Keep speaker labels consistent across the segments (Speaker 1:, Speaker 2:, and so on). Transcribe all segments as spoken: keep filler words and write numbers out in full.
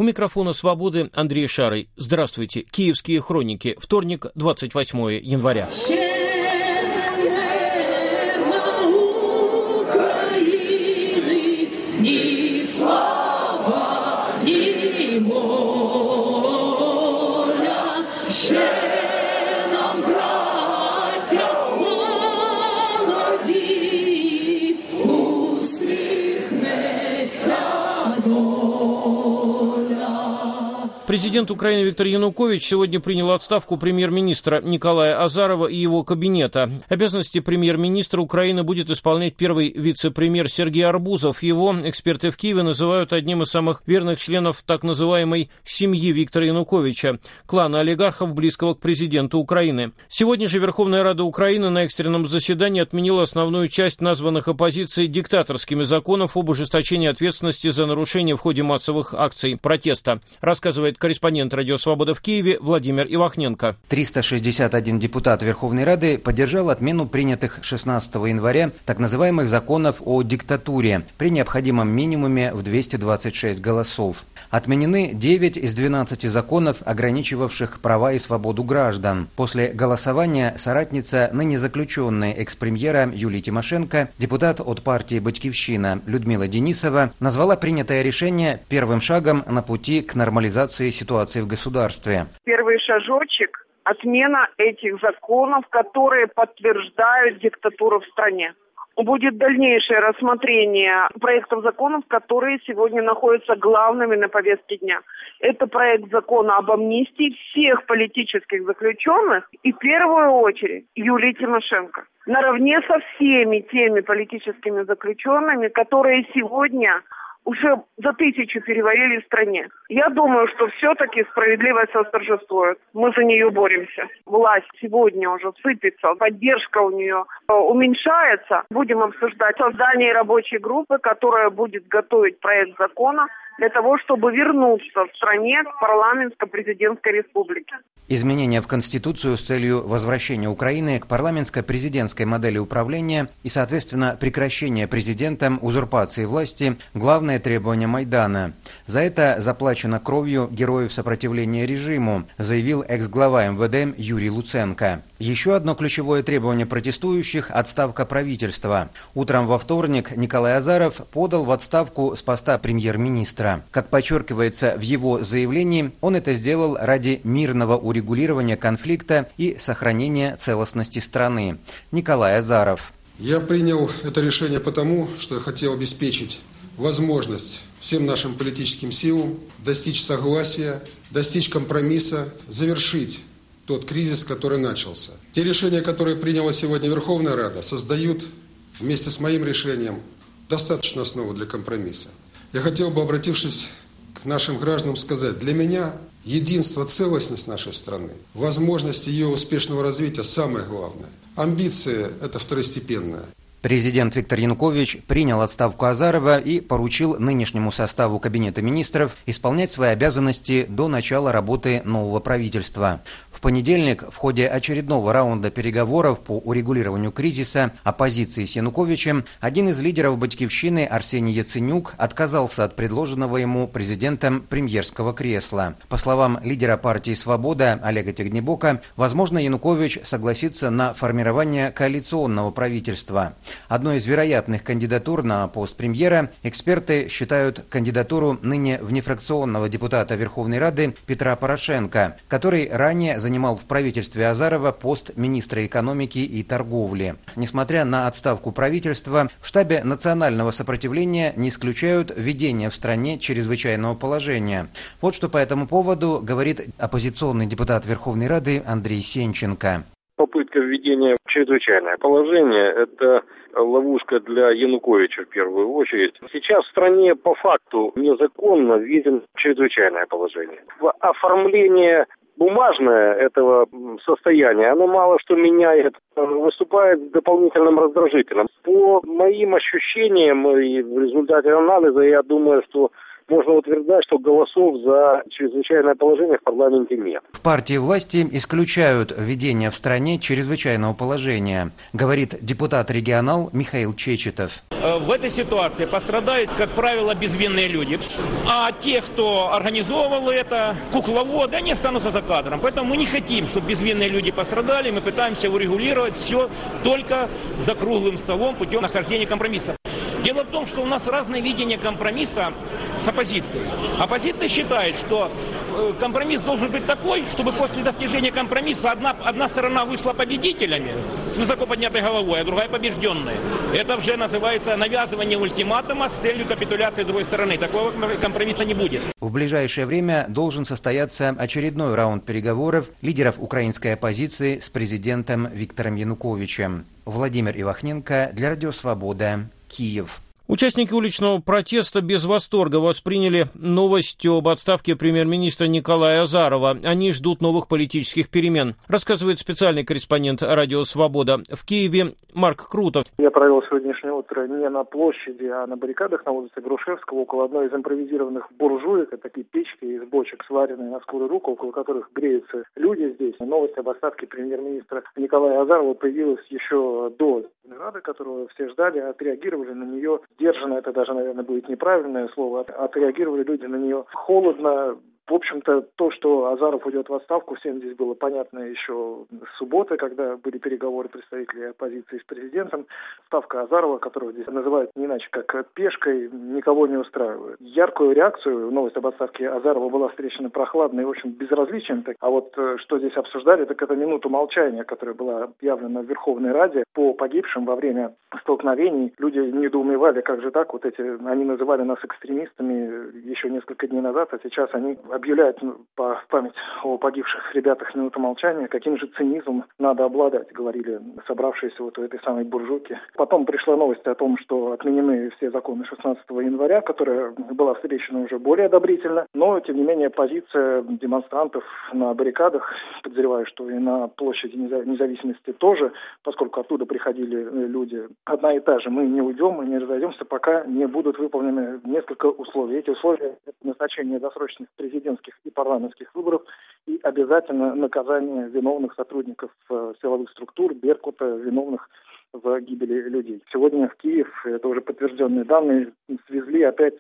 Speaker 1: У микрофона «Свободы» Андрей Шарый. Здравствуйте. Киевские хроники. Вторник, двадцать восьмое января.
Speaker 2: Ни слава, ни воля, ще нам, браття молоді, усміхнеться доля.
Speaker 1: Президент Украины Виктор Янукович сегодня принял отставку премьер-министра Николая Азарова и его кабинета. Обязанности премьер-министра Украины будет исполнять первый вице-премьер Сергей Арбузов. Его эксперты в Киеве называют одним из самых верных членов так называемой «семьи» Виктора Януковича, клана олигархов, близкого к президенту Украины. Сегодня же Верховная Рада Украины на экстренном заседании отменила основную часть названных оппозицией диктаторскими законов об ужесточении ответственности за нарушения в ходе массовых акций протеста, рассказывает корреспондент «Радио Свобода» в Киеве Владимир Ивахненко.
Speaker 3: триста шестьдесят один депутат Верховной Рады поддержал отмену принятых шестнадцатого января так называемых законов о диктатуре при необходимом минимуме в двести двадцать шесть голосов. Отменены девять из двенадцати законов, ограничивавших права и свободу граждан. После голосования соратница ныне заключенной экс-премьера Юлии Тимошенко, депутат от партии «Батькивщина» Людмила Денисова, назвала принятое решение первым шагом на пути к нормализации ситуации в государстве.
Speaker 4: Первый шажочек – отмена этих законов, которые подтверждают диктатуру в стране. Будет дальнейшее рассмотрение проектов законов, которые сегодня находятся главными на повестке дня. Это проект закона об амнистии всех политических заключенных и в первую очередь Юлии Тимошенко. Наравне со всеми теми политическими заключенными, которые сегодня уже за тысячу переварили в стране. Я думаю, что все-таки справедливость восторжествует. Мы за нее боремся. Власть сегодня уже сыпется, поддержка у нее уменьшается. Будем обсуждать создание рабочей группы, которая будет готовить проект закона для того, чтобы вернуться в стране к парламентско-президентской республике.
Speaker 3: Изменения в Конституцию с целью возвращения Украины к парламентско-президентской модели управления и, соответственно, прекращения президентом узурпации власти – главное требование Майдана. За это заплачено кровью героев сопротивления режиму, заявил экс-глава эм вэ дэ Юрий Луценко. Еще одно ключевое требование протестующих – отставка правительства. Утром во вторник Николай Азаров подал в отставку с поста премьер-министра. Как подчеркивается в его заявлении, он это сделал ради мирного урегулирования конфликта и сохранения целостности страны. Николай Азаров.
Speaker 5: Я принял это решение потому, что я хотел обеспечить возможность всем нашим политическим силам достичь согласия, достичь компромисса, завершить тот кризис, который начался. Те решения, которые приняла сегодня Верховная Рада, создают вместе с моим решением достаточную основу для компромисса. Я хотел бы, обратившись к нашим гражданам, сказать, для меня единство, целостность нашей страны, возможность ее успешного развития самое главное. Амбиции – это второстепенное.
Speaker 3: Президент Виктор Янукович принял отставку Азарова и поручил нынешнему составу Кабинета министров исполнять свои обязанности до начала работы нового правительства. В понедельник в ходе очередного раунда переговоров по урегулированию кризиса оппозиции с Януковичем один из лидеров «Батькивщины» Арсений Яценюк отказался от предложенного ему президентом премьерского кресла. По словам лидера партии «Свобода» Олега Тягнебока, возможно, Янукович согласится на формирование коалиционного правительства. Одной из вероятных кандидатур на пост премьера эксперты считают кандидатуру ныне внефракционного депутата Верховной Рады Петра Порошенко, который ранее занимал в правительстве Азарова пост министра экономики и торговли. Несмотря на отставку правительства, в штабе национального сопротивления не исключают введение в стране чрезвычайного положения. Вот что по этому поводу говорит оппозиционный депутат Верховной Рады Андрей Сенченко.
Speaker 6: Попытка введения чрезвычайного положения – это ловушка для Януковича в первую очередь. Сейчас в стране по факту незаконно введено чрезвычайное положение. Оформление бумажное этого состояния, оно мало что меняет, выступает дополнительным раздражителем. По моим ощущениям и в результате анализа, я думаю, что можно утверждать, что голосов за чрезвычайное положение в парламенте нет.
Speaker 3: В партии власти исключают введение в стране чрезвычайного положения, говорит депутат-регионал Михаил Чечетов.
Speaker 7: В этой ситуации пострадают, как правило, безвинные люди. А те, кто организовывал это, кукловоды, они останутся за кадром. Поэтому мы не хотим, чтобы безвинные люди пострадали. Мы пытаемся урегулировать все только за круглым столом путем нахождения компромисса. Дело в том, что у нас разное видение компромисса с оппозицией. Оппозиция считает, что компромисс должен быть такой, чтобы после достижения компромисса одна, одна сторона вышла победителями с высоко поднятой головой, а другая побежденная. Это уже называется навязывание ультиматума с целью капитуляции другой стороны. Такого компромисса не будет.
Speaker 3: В ближайшее время должен состояться очередной раунд переговоров лидеров украинской оппозиции с президентом Виктором Януковичем. Владимир Ивахненко для Радио Свобода, Киев.
Speaker 1: Участники уличного протеста без восторга восприняли новость об отставке премьер-министра Николая Азарова. Они ждут новых политических перемен, рассказывает специальный корреспондент Радио Свобода в Киеве Марк Крутов.
Speaker 8: Я провел сегодняшнее утро не на площади, а на баррикадах на улице Грушевского, около одной из импровизированных буржуек. Это такие печки из бочек, сваренные на скорую руку, около которых греются люди здесь. Новость об отставке премьер-министра Николая Азарова появилась еще до Рады, которую все ждали, отреагировали на нее сдержанно, это даже, наверное, будет неправильное слово, отреагировали люди на нее холодно. В общем-то, то, что Азаров уйдет в отставку, всем здесь было понятно еще с субботы, когда были переговоры представителей оппозиции с президентом. Ставка Азарова, которого здесь называют не иначе как пешкой, никого не устраивает. Яркую реакцию, новость об отставке Азарова была встречена прохладно и, в общем, безразличием. А вот что здесь обсуждали, так это минуту молчания, которая была объявлена в Верховной Раде по погибшим во время столкновений. Люди недоумевали, как же так, вот эти, они называли нас экстремистами еще несколько дней назад, а сейчас они объявляют по память о погибших ребятах минуту молчания, каким же цинизмом надо обладать, говорили собравшиеся вот у этой самой буржуйки. Потом пришла новость о том, что отменены все законы шестнадцатого января, которая была встречена уже более одобрительно, но, тем не менее, позиция демонстрантов на баррикадах, подозреваю, что и на площади независимости тоже, поскольку оттуда приходили люди, одна и та же: мы не уйдем, мы не разойдемся, пока не будут выполнены несколько условий. Эти условия — это назначение досрочных президентских и парламентских выборов и обязательно наказание виновных сотрудников силовых структур, Беркута, виновных в гибели людей. Сегодня в Киев, это уже подтвержденные данные, свезли опять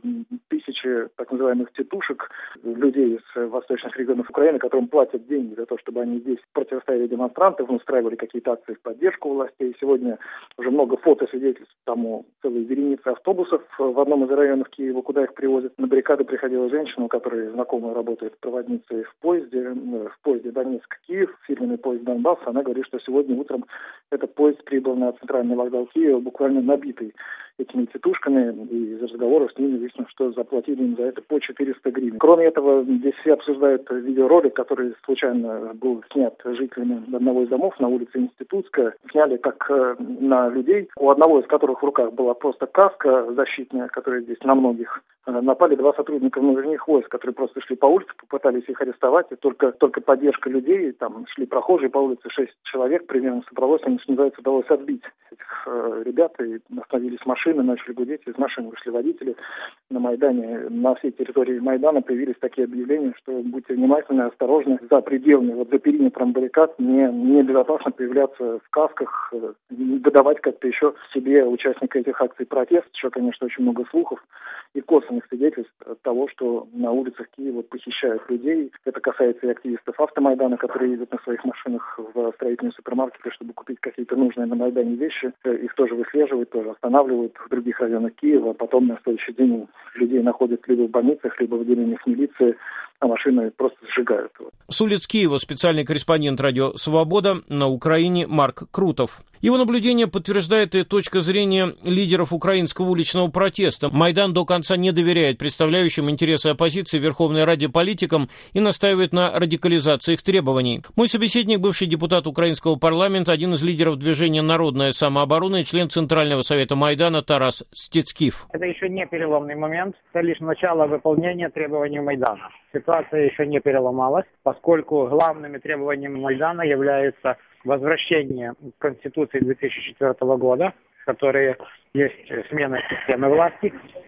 Speaker 8: тысячи так называемых тетушек, людей из восточных регионов Украины, которым платят деньги за то, чтобы они здесь противостояли демонстрантам, устраивали какие-то акции в поддержку властей. Сегодня уже много фото свидетельств тому, целые вереницы автобусов в одном из районов Киева, куда их привозят. На баррикады приходила женщина, у которой знакомая работает проводницей в поезде, в поезде Донецк-Киев, фирменный поезд Донбасс. Она говорит, что сегодня утром этот поезд прибыл на центральный вокзал Киева, буквально набитый этими тетушками, и из разговоров с ними выяснилось, что заплатили им за это по четыреста гривен. Кроме этого, здесь все обсуждают видеоролик, который случайно был снят жителями одного из домов на улице Институтская. Сняли как на людей, у одного из которых в руках была просто каска защитная, которая здесь на многих. Напали два сотрудника внутренних войск, которые просто шли по улице, попытались их арестовать, и только, только поддержка людей, там шли прохожие по улице, шесть человек примерно собралось, им, что называется, удалось отбить этих э, ребят, и остановились машины, начали гудеть, из машин вышли водители. На Майдане, на всей территории Майдана появились такие объявления, что будьте внимательны, осторожны, за пределами, вот за периметром баррикад не, небезопасно появляться в касках, э, выдавать как-то еще себе участника этих акций протест, еще, конечно, очень много слухов и косвенных свидетельств того, что на улицах Киева похищают людей. Это касается и активистов Автомайдана, которые ездят на своих машинах в строительные супермаркеты, чтобы купить какие-то нужные на Майдане вещи. Их тоже выслеживают, тоже останавливают в других районах Киева. Потом на следующий день людей находят либо в больницах, либо в отделениях милиции, а машины просто сжигают.
Speaker 1: С улиц Киева специальный корреспондент Радио Свобода на Украине Марк Крутов. Его наблюдение подтверждает и точка зрения лидеров украинского уличного протеста. Майдан до конца не доверяет представляющим интересы оппозиции в Верховной Раде политикам и настаивает на радикализации их требований. Мой собеседник, бывший депутат украинского парламента, один из лидеров движения «Народная самооборона» и член Центрального совета Майдана Тарас Стецкив.
Speaker 9: Это еще не переломный момент, это лишь начало выполнения требований Майдана. Ситуация еще не переломалась, поскольку главными требованиями Майдана является возвращение к Конституции две тысячи четвёртого года, которые есть смена системы власти,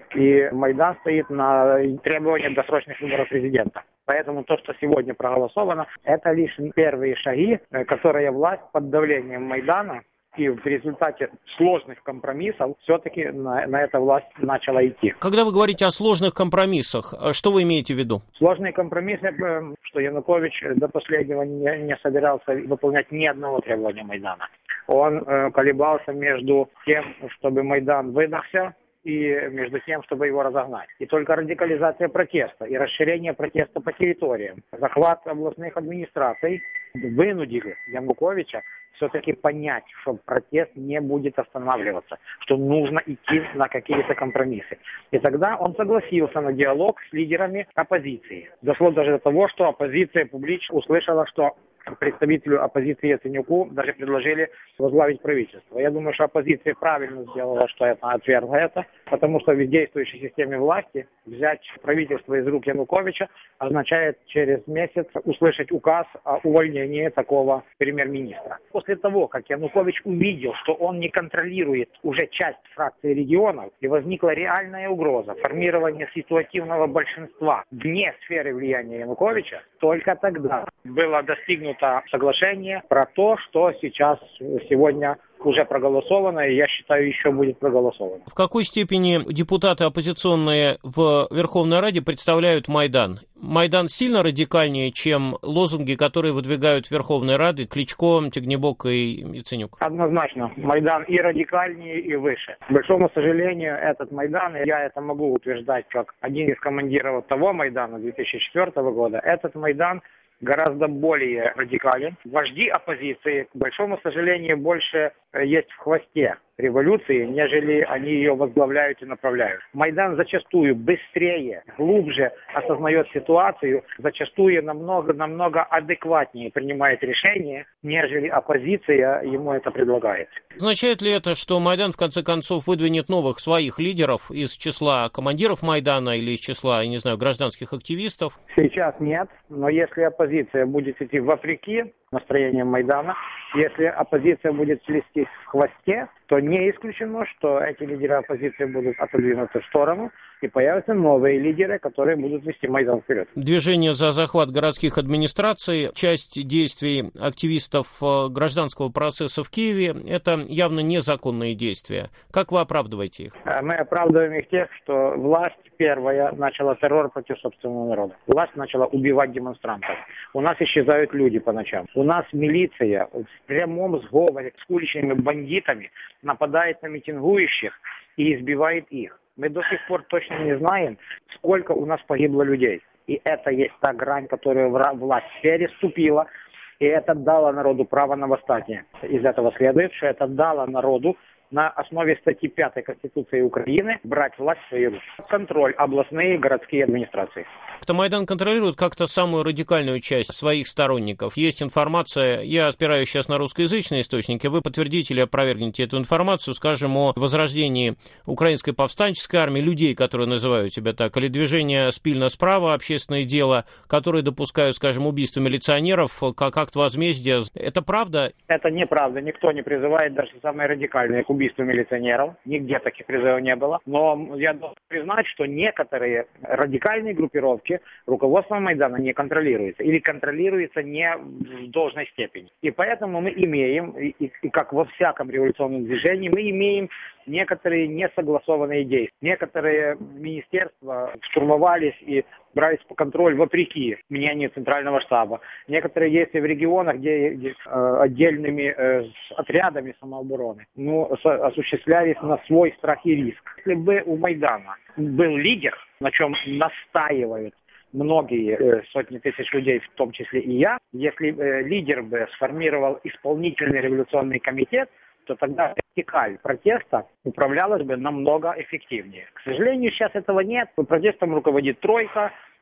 Speaker 9: и Майдан стоит на требовании досрочных выборов президента. Поэтому то, что сегодня проголосовано, это лишь первые шаги, которые власть под давлением Майдана и в результате сложных компромиссов все-таки на, на это власть начала идти.
Speaker 1: Когда вы говорите о сложных компромиссах, что вы имеете в виду?
Speaker 9: Сложные компромиссы, что Янукович до последнего не, не собирался выполнять ни одного требования Майдана. Он э, колебался между тем, чтобы Майдан выдохся, и между тем, чтобы его разогнать. И только радикализация протеста и расширение протеста по территориям, захват областных администраций вынудили Януковича все-таки понять, что протест не будет останавливаться, что нужно идти на какие-то компромиссы. И тогда он согласился на диалог с лидерами оппозиции. Дошло даже до того, что оппозиция публично услышала, что представителю оппозиции Яценюку даже предложили возглавить правительство. Я думаю, что оппозиция правильно сделала, что это отвергла это, потому что в действующей системе власти взять правительство из рук Януковича означает через месяц услышать указ о увольнении такого премьер-министра. После того, как Янукович увидел, что он не контролирует уже часть фракции регионов, и возникла реальная угроза формирования ситуативного большинства вне сферы влияния Януковича, только тогда было достигнуто соглашение про то, что сейчас, сегодня уже проголосовано, и я считаю, еще будет проголосовано.
Speaker 1: В какой степени депутаты оппозиционные в Верховной Раде представляют Майдан? Майдан сильно радикальнее, чем лозунги, которые выдвигают в Верховной Раде Кличко, Тягнебок и Яценюк?
Speaker 9: Однозначно. Майдан и радикальнее, и выше. К большому сожалению, этот Майдан, я это могу утверждать как один из командиров того Майдана две тысячи четвёртого года, этот Майдан гораздо более радикален. Вожди оппозиции, к большому сожалению, больше есть в хвосте революции, нежели они ее возглавляют и направляют. Майдан зачастую быстрее, глубже осознает ситуацию, зачастую намного-намного адекватнее принимает решения, нежели оппозиция ему это предлагает.
Speaker 1: Означает ли это, что Майдан в конце концов выдвинет новых своих лидеров из числа командиров Майдана или из числа, я не знаю, гражданских активистов?
Speaker 9: Сейчас нет, но если оппозиция будет идти вопреки настроением Майдана, если оппозиция будет плестись в хвосте, то не исключено, что эти лидеры оппозиции будут отодвинуты в сторону, и появятся новые лидеры, которые будут вести Майдан вперед.
Speaker 1: Движение за захват городских администраций, часть действий активистов гражданского процесса в Киеве, это явно незаконные действия. Как вы оправдываете их?
Speaker 9: Мы оправдываем их тех, что власть первая начала террор против собственного народа. Власть начала убивать демонстрантов. У нас исчезают люди по ночам. У нас милиция в прямом сговоре с уличными бандитами нападает на митингующих и избивает их. Мы до сих пор точно не знаем, сколько у нас погибло людей. И это есть та грань, которую власть переступила, и это дало народу право на восстание. Из этого следует, что это дало народу на основе статьи пятой Конституции Украины брать власть в свои руки. Контроль областные и городские администрации.
Speaker 1: Кто Майдан контролирует как-то самую радикальную часть своих сторонников. Есть информация, я опираюсь сейчас на русскоязычные источники, вы подтвердите или опровергнете эту информацию, скажем, о возрождении украинской повстанческой армии, людей, которые называют себя так, или движение «Спильно справа», общественное дело, которые допускают, скажем, убийство милиционеров как акт возмездия. Это правда?
Speaker 9: Это неправда. Никто не призывает даже самые радикальные к убийству милиционеров. Нигде таких призывов не было. Но я должен признать, что некоторые радикальные группировки руководством Майдана не контролируется или контролируется не в должной степени. И поэтому мы имеем, и, и как во всяком революционном движении, мы имеем некоторые несогласованные действия. Некоторые министерства штурмовались и брались по контролю вопреки мнению Центрального штаба. Некоторые действия в регионах, где, где э, отдельными э, отрядами самообороны, ну, со, осуществлялись на свой страх и риск. Если бы у Майдана был лидер, на чем настаивают многие э, сотни тысяч людей, в том числе и я, если э, лидер бы сформировал исполнительный революционный комитет, то тогда вертикаль протеста управлялась бы намного эффективнее. К сожалению, сейчас этого нет. Протестом руководит тройка,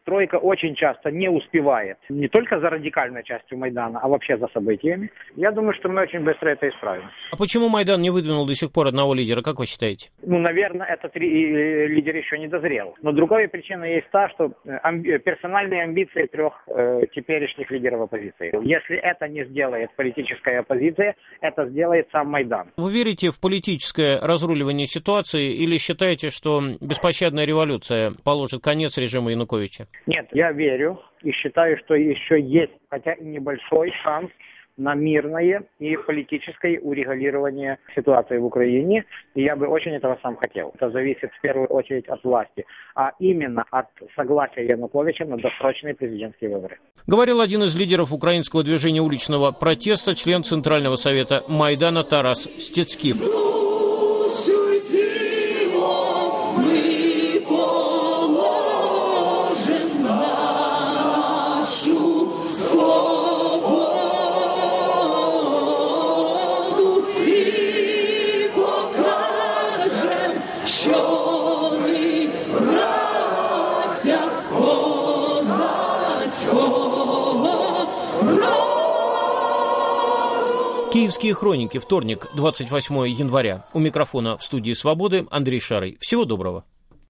Speaker 9: тройка очень часто не успевает. Не только за радикальной частью Майдана, а вообще за событиями. Я думаю, что мы очень быстро это исправим.
Speaker 1: А почему Майдан не выдвинул до сих пор одного лидера, как вы считаете?
Speaker 9: Ну, наверное, этот лидер еще не дозрел. Но другая причина есть та, что амби- персональные амбиции трех э, теперешних лидеров оппозиции. Если это не сделает политическая оппозиция, это сделает сам Майдан.
Speaker 1: Вы верите в политическое разруливание ситуации или считаете, что беспощадная революция положит конец режиму Януковича?
Speaker 9: Нет, я верю и считаю, что еще есть, хотя и небольшой шанс на мирное и политическое урегулирование ситуации в Украине. И я бы очень этого сам хотел. Это зависит в первую очередь от власти, а именно от согласия Януковича на досрочные президентские выборы.
Speaker 1: Говорил один из лидеров украинского движения уличного протеста, член Центрального совета Майдана Тарас Стецкив. Киевские хроники. Вторник, двадцать восьмое января. У микрофона в студии «Свободы» Андрей Шарый. Всего доброго.